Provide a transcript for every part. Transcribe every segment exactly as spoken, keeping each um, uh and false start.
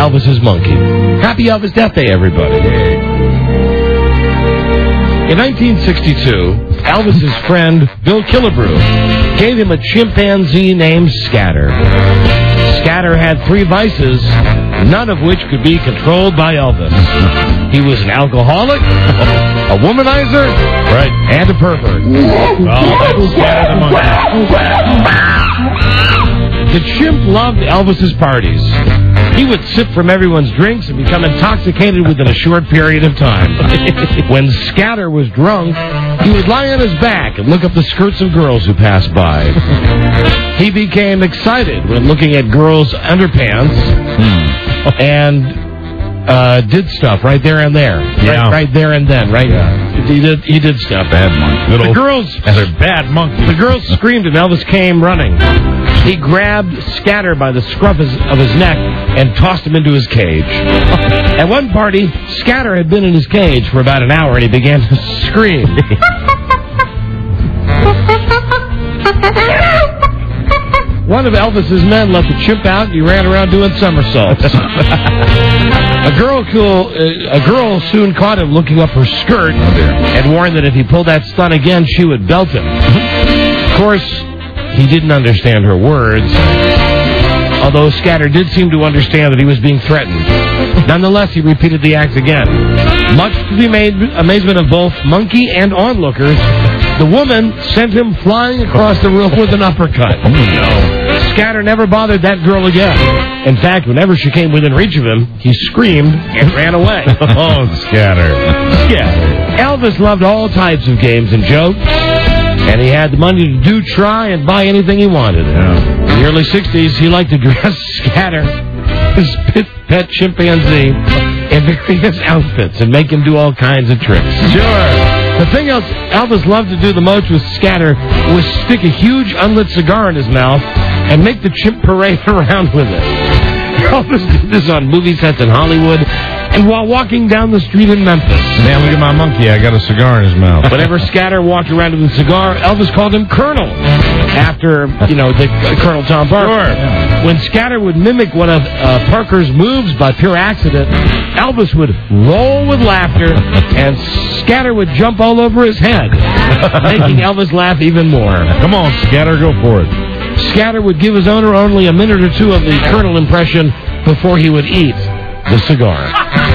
Elvis's monkey. Happy Elvis Death Day, everybody. In nineteen sixty-two, Elvis's friend, Bill Killebrew, gave him a chimpanzee named Scatter. Scatter had three vices, none of which could be controlled by Elvis. He was an alcoholic, a womanizer, right, and a pervert. Well, that's Scatter the monkey. The chimp loved Elvis's parties. He would sip from everyone's drinks and become intoxicated within a short period of time. When Scatter was drunk, he would lie on his back and look up the skirts of girls who passed by. He became excited when looking at girls' underpants and uh, did stuff right there and there. Yeah. Right, right there and then, right? Yeah. He did He did stuff. Bad monkey. The girls, They're bad monkeys. the girls screamed and Elvis came running. He grabbed Scatter by the scruff of his, of his neck and tossed him into his cage. At one party, Scatter had been in his cage for about an hour and he began to scream. One of Elvis's men let the chimp out and he ran around doing somersaults. A girl, cool, uh, a girl soon caught him looking up her skirt and warned that if he pulled that stunt again, she would belt him. Of course, he didn't understand her words, although Scatter did seem to understand that he was being threatened. Nonetheless, he repeated the act again. Much to the ama- amazement of both monkey and onlookers, the woman sent him flying across the room with an uppercut. Oh, no. Scatter never bothered that girl again. In fact, whenever she came within reach of him, he screamed and ran away. Oh, Scatter. Scatter. Elvis loved all types of games and jokes, and he had the money to do, try, and buy anything he wanted. Yeah. In the early sixties, he liked to dress Scatter, his pet, pet chimpanzee, in various outfits and make him do all kinds of tricks. Sure. The thing else Elvis loved to do the most with Scatter was stick a huge unlit cigar in his mouth and make the chimp parade around with it. Elvis did this on movie sets in Hollywood and while walking down the street in Memphis. Man, look at my monkey. I got a cigar in his mouth. Whenever Scatter walked around with a cigar, Elvis called him Colonel, after, you know, the uh, Colonel Tom Parker. Sure. Yeah. When Scatter would mimic one of uh, Parker's moves by pure accident, Elvis would roll with laughter, and Scatter would jump all over his head, making Elvis laugh even more. Come on, Scatter, go for it. Scatter would give his owner only a minute or two of the Colonel impression before he would eat the cigar.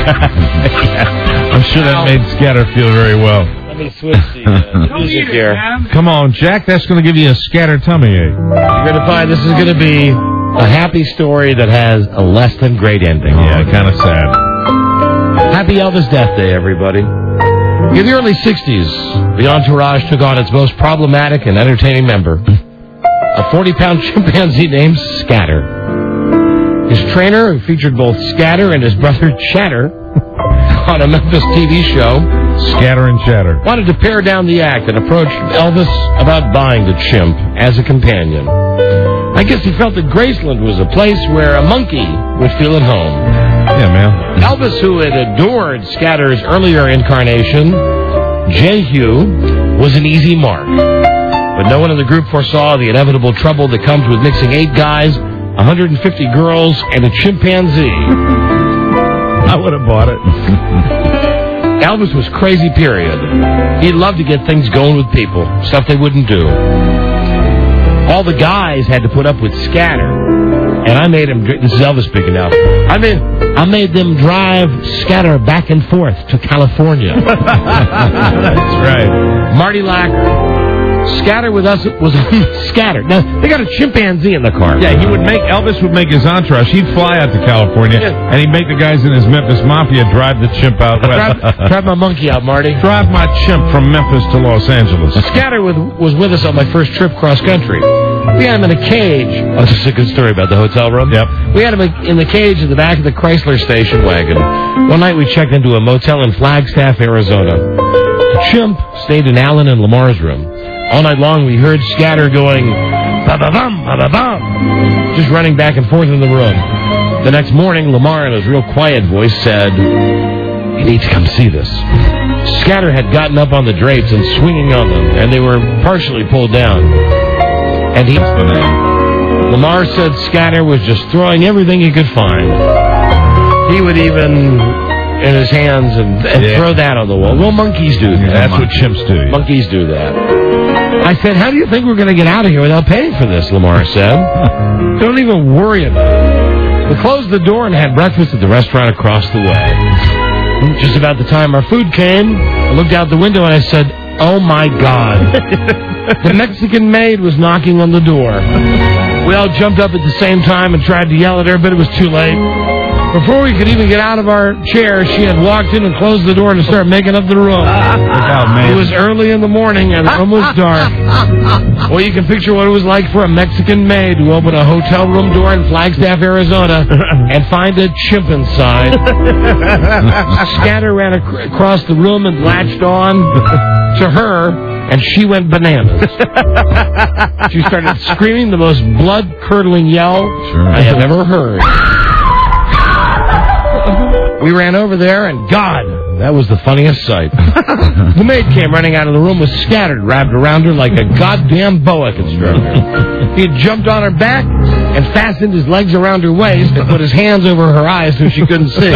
I'm sure that made Scatter feel very well. Let me switch the, uh, the music here. Come on, Jack. That's going to give you a Scatter tummy ache. You're going to find this is going to be a happy story that has a less than great ending. Yeah, kind of sad. Happy Elvis Death Day, everybody. In the early sixties, the entourage took on its most problematic and entertaining member, a forty-pound chimpanzee named Scatter. His trainer, who featured both Scatter and his brother Chatter on a Memphis T V show, Scatter and Chatter, wanted to pare down the act and approached Elvis about buying the chimp as a companion. I guess he felt that Graceland was a place where a monkey would feel at home. Yeah, man. Elvis, who had adored Scatter's earlier incarnation, Jehu, was an easy mark. But no one in the group foresaw the inevitable trouble that comes with mixing eight guys, one hundred fifty girls, and a chimpanzee. I would have bought it. Elvis was crazy, period. He loved to get things going with people, stuff they wouldn't do. All the guys had to put up with Scatter, and I made him, this is Elvis speaking now, I made, I made them drive Scatter back and forth to California. That's right. Marty Lacker. Scatter with us was Scatter. Now, they got a chimpanzee in the car. Yeah, he would make, Elvis would make his entourage. He'd fly out to California, Yeah. and he'd make the guys in his Memphis Mafia drive the chimp out west. Drive, drive my monkey out, Marty. Drive my chimp from Memphis to Los Angeles. Scatter with, was with us on my first trip cross country. We had him in a cage. Oh, this is a good story about the hotel room. Yep. We had him in the cage in the back of the Chrysler station wagon. One night we checked into a motel in Flagstaff, Arizona. The chimp stayed in Alan and Lamar's room. All night long we heard Scatter going, ba-ba-bum, ba-ba-bum, just running back and forth in the room. The next morning, Lamar, in his real quiet voice, said, "You need to come see this." Scatter had gotten up on the drapes and swinging on them, and they were partially pulled down. And he, Lamar said Scatter was just throwing everything he could find. he would even, in his hands, and, and yeah. throw that on the wall. Well, monkeys do that. Yeah, that's what chimps do. Yeah. Monkeys do that. I said, how do you think we're going to get out of here without paying for this, Lamar said. Don't even worry about it. We closed the door and had breakfast at the restaurant across the way. Just about the time our food came, I looked out the window and I said, oh, my God. The Mexican maid was knocking on the door. We all jumped up at the same time and tried to yell at her, but it was too late. Before we could even get out of our chairs, she had walked in and closed the door to start making up the room. It was early in the morning and almost dark. Well, you can picture what it was like for a Mexican maid to open a hotel room door in Flagstaff, Arizona, and find a chimp inside. Scatter ran ac- across the room and latched on to her, and she went bananas. She started screaming the most blood-curdling yell sure. I have ever heard. We ran over there, and God, that was the funniest sight. The maid came running out of the room with Scattered wrapped around her like a goddamn boa constrictor. He had jumped on her back and fastened his legs around her waist and put his hands over her eyes so she couldn't see.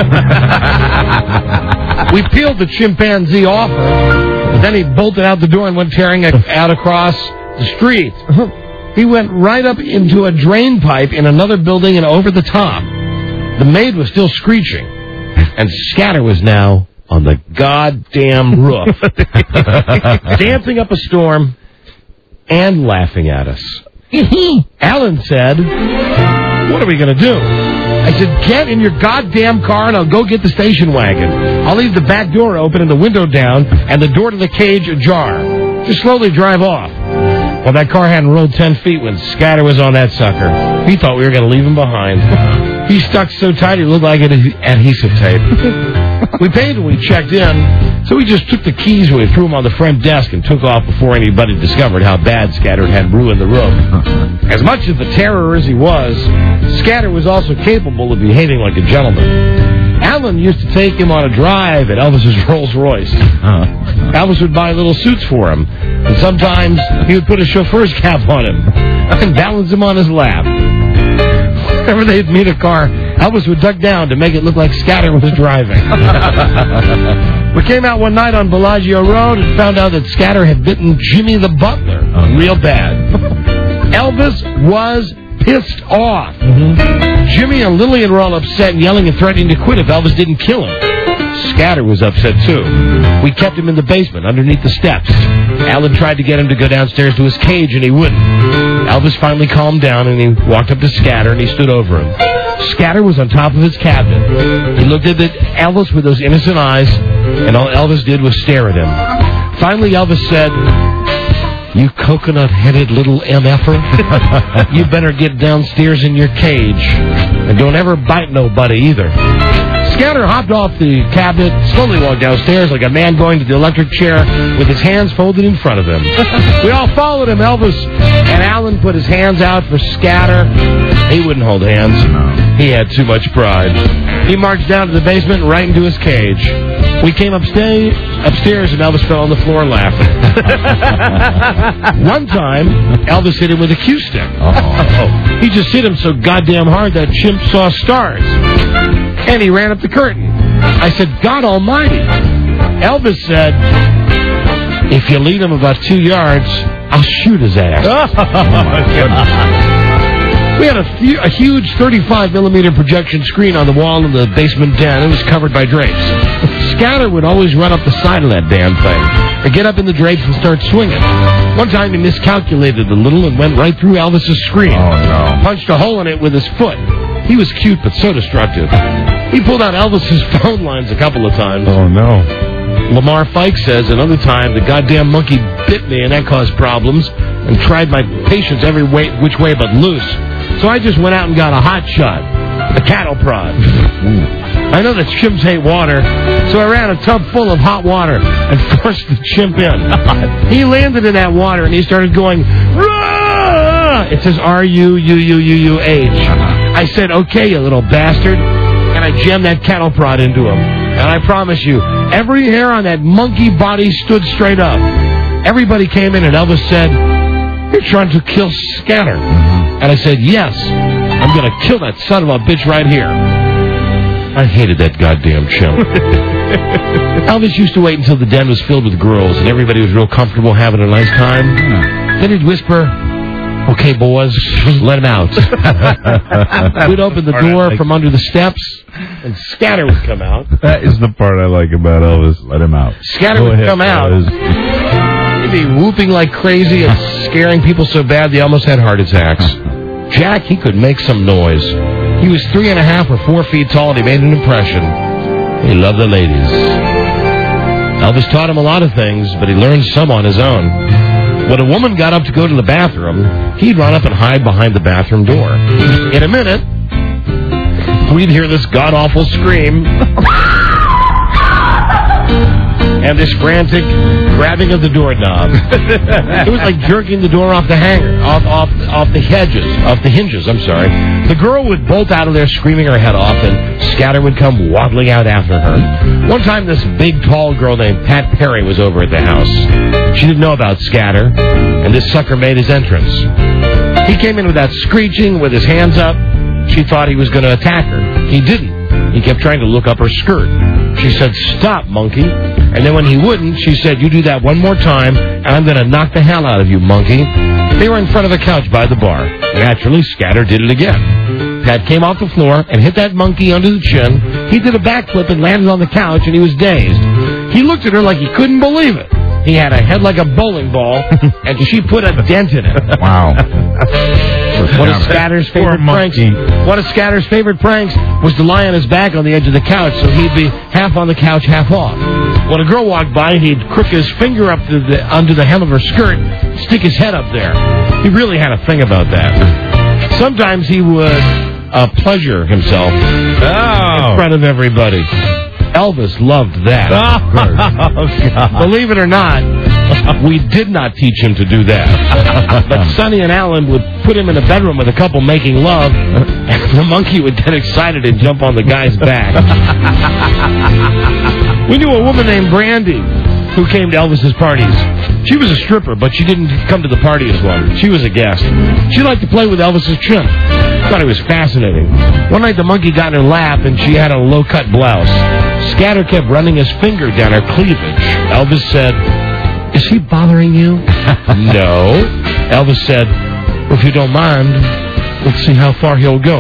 We peeled the chimpanzee off her, but then he bolted out the door and went tearing out across the street. He went right up into a drain pipe in another building and over the top. The maid was still screeching, and Scatter was now on the goddamn roof, dancing up a storm and laughing at us. Alan said, what are we going to do? I said, get in your goddamn car and I'll go get the station wagon. I'll leave the back door open and the window down and the door to the cage ajar. Just slowly drive off. Well, that car hadn't rolled ten feet when Scatter was on that sucker. He thought we were going to leave him behind. He stuck so tight he looked like an adhesive tape. We paid when we checked in, so we just took the keys and we threw them on the front desk and took off before anybody discovered how bad Scatter had ruined the room. As much of a terror as he was, Scatter was also capable of behaving like a gentleman. Alan used to take him on a drive at Elvis's Rolls Royce. Elvis would buy little suits for him, and sometimes he would put a chauffeur's cap on him and balance him on his lap. Whenever they'd meet a car, Elvis would duck down to make it look like Scatter was driving. We came out one night on Bellagio Road and found out that Scatter had bitten Jimmy the butler real bad. Elvis was pissed off. Mm-hmm. Jimmy and Lillian were all upset and yelling and threatening to quit if Elvis didn't kill him. Scatter was upset, too. We kept him in the basement underneath the steps. Alan tried to get him to go downstairs to his cage, and he wouldn't. Elvis finally calmed down, and he walked up to Scatter, and he stood over him. Scatter was on top of his cabinet. He looked at the Elvis with those innocent eyes, and all Elvis did was stare at him. Finally, Elvis said, "You coconut-headed little M F er, you better get downstairs in your cage, and don't ever bite nobody either." Scatter hopped off the cabinet, slowly walked downstairs like a man going to the electric chair with his hands folded in front of him. We all followed him. Elvis and Alan put his hands out for Scatter. He wouldn't hold hands. He had too much pride. He marched down to the basement and right into his cage. We came upstairs, upstairs and Elvis fell on the floor laughing. One time, Elvis hit him with a cue stick. Oh. He just hit him so goddamn hard that chimp saw stars. And he ran up the curtain. I said, God almighty. Elvis said, if you lead him about two yards, I'll shoot his ass. Oh, my goodness. We had a, few, a huge thirty-five millimeter projection screen on the wall in the basement den. It was covered by drapes. Scatter would always run up the side of that damn thing, or get up in the drapes and start swinging. One time he miscalculated a little and went right through Elvis's screen. Oh, no. Punched a hole in it with his foot. He was cute, but so destructive. He pulled out Elvis's phone lines a couple of times. Oh, no. Lamar Fike says another time the goddamn monkey bit me and that caused problems and tried my patience every way, which way but loose. So I just went out and got a hot shot, a cattle prod. I know that chimps hate water, so I ran a tub full of hot water and forced the chimp in. He landed in that water and he started going, Rah! It says R U U U U U H. I said, okay, you little bastard. And I jammed that cattle prod into him. And I promise you, every hair on that monkey body stood straight up. Everybody came in and Elvis said, you're trying to kill Scatter. And I said, yes, I'm going to kill that son of a bitch right here. I hated that goddamn chimp. Elvis used to wait until the den was filled with girls and everybody was real comfortable having a nice time. Hmm. Then he'd whisper, okay, boys, let him out. We'd open the door like from under the steps, and Scatter would come out. That is the part I like about Elvis. Let him out. Scatter Go would ahead, come out. He'd be whooping like crazy and scaring people so bad they almost had heart attacks. Jack, he could make some noise. He was three and a half or four feet tall, and he made an impression. He loved the ladies. Elvis taught him a lot of things, but he learned some on his own. When a woman got up to go to the bathroom, he'd run up and hide behind the bathroom door. In a minute, we'd hear this god-awful scream and this frantic grabbing of the doorknob. It was like jerking the door off the hanger, off, off, off the hedges, off the hinges, I'm sorry. The girl would bolt out of there screaming her head off, and Scatter would come waddling out after her. One time, this big, tall girl named Pat Perry was over at the house. She didn't know about Scatter, and this sucker made his entrance. He came in with that screeching, with his hands up. She thought he was going to attack her. He didn't. He kept trying to look up her skirt. She said, stop, monkey. And then when he wouldn't, she said, you do that one more time, and I'm going to knock the hell out of you, monkey. They were in front of a couch by the bar. Naturally, Scatter did it again. Pat came off the floor and hit that monkey under the chin. He did a backflip and landed on the couch, and he was dazed. He looked at her like he couldn't believe it. He had a head like a bowling ball, and she put a dent in it. Wow. One of Scatter's favorite pranks. One of Scatter's favorite pranks was to lie on his back on the edge of the couch, so he'd be half on the couch, half off. When a girl walked by, he'd crook his finger up to the, under the hem of her skirt, stick his head up there. He really had a thing about that. Sometimes he would uh, pleasure himself oh. in front of everybody. Elvis loved that. Oh, God. Believe it or not, we did not teach him to do that. But Sonny and Alan would put him in a bedroom with a couple making love, and the monkey would get excited and jump on the guy's back. We knew a woman named Brandy who came to Elvis's parties. She was a stripper, but she didn't come to the party as one. She was a guest. She liked to play with Elvis's chimp. Thought it was fascinating. One night the monkey got in her lap, and she had a low-cut blouse. Scatter kept running his finger down her cleavage. Elvis said, is he bothering you? No. Elvis said, well, if you don't mind, let's see how far he'll go.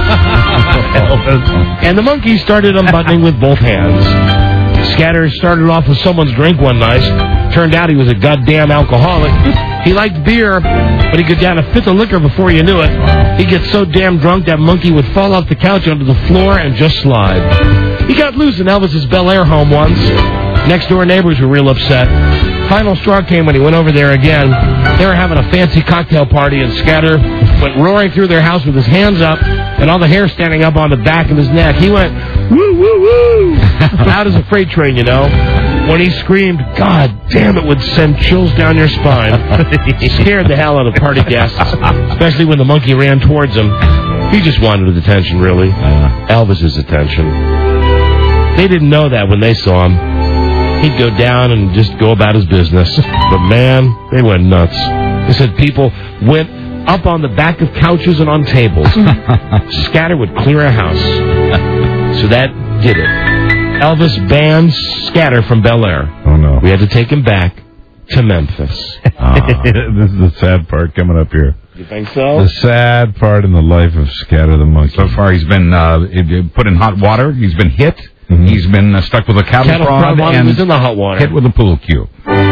And the monkey started unbuttoning with both hands. Scatter started off with someone's drink one night. Turned out he was a goddamn alcoholic. He liked beer, but he could down a fifth of liquor before you knew it. He'd get so damn drunk that monkey would fall off the couch onto the floor and just slide. He got loose in Elvis's Bel Air home once. Next door neighbors were real upset. Final straw came when he went over there again. They were having a fancy cocktail party, and Scatter went roaring through their house with his hands up and all the hair standing up on the back of his neck. He went, woo, woo, woo, out as a freight train, you know. When he screamed, God damn, it would send chills down your spine. He scared the hell out of party guests, especially when the monkey ran towards him. He just wanted his attention, really. Elvis's attention. They didn't know that when they saw him. He'd go down and just go about his business. But, man, they went nuts. They said people went up on the back of couches and on tables. Scatter would clear a house. So that did it. Elvis banned Scatter from Bel Air. Oh, no. We had to take him back to Memphis. Ah. This is the sad part coming up here. You think so? The sad part in the life of Scatter the monkey. So far, he's been uh, put in hot water. He's been hit. Mm-hmm. He's been uh, stuck with a cattle, cattle prod, prod and was in the hot water. Hit with a pool cue.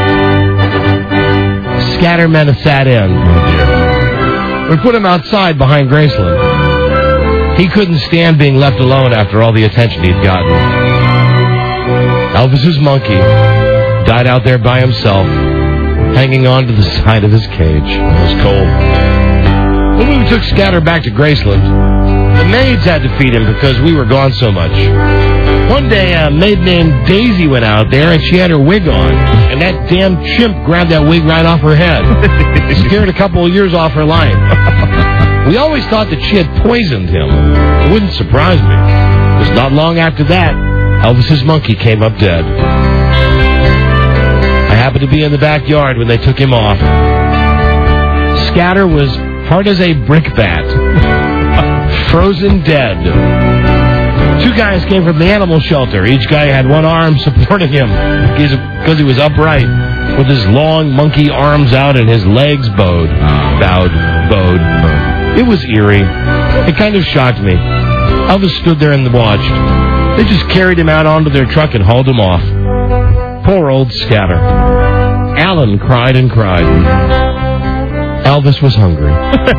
Scatter men have sat in. Oh, dear. We put him outside behind Graceland. He couldn't stand being left alone after all the attention he'd gotten. Elvis's monkey died out there by himself, hanging on to the side of his cage. It was cold. When we took Scatter back to Graceland, the maids had to feed him because we were gone so much. One day, a maid named Daisy went out there, and she had her wig on, and that damn chimp grabbed that wig right off her head. Scared a couple of years off her life. We always thought that she had poisoned him. It wouldn't surprise me, because not long after that, Elvis's monkey came up dead. I happened to be in the backyard when they took him off. Scatter was hard as a brickbat. Frozen dead. Two guys came from the animal shelter. Each guy had one arm supporting him because he was upright, with his long monkey arms out and his legs bowed. Bowed, bowed, bowed. It was eerie. It kind of shocked me. Elvis stood there and watched. They just carried him out onto their truck and hauled him off. Poor old Scatter. Alan cried and cried. Elvis was hungry.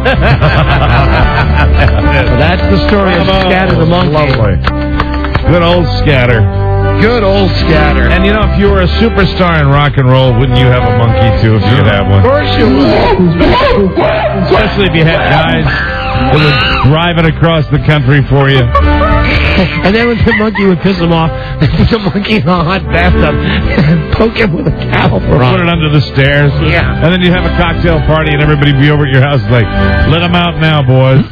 That's the story of Scatter the monkey. Lovely. Good old Scatter. Good old Scatter. And you know, if you were a superstar in rock and roll, wouldn't you have a monkey too if you could have one? Of course you would. Especially if you had guys that would drive it across the country for you. And then when the monkey would piss him off, they put the monkey in a hot bathtub and poke him with a towel. Or put it under the stairs. Yeah. And then you'd have a cocktail party and everybody would be over at your house like, let them out now, boys.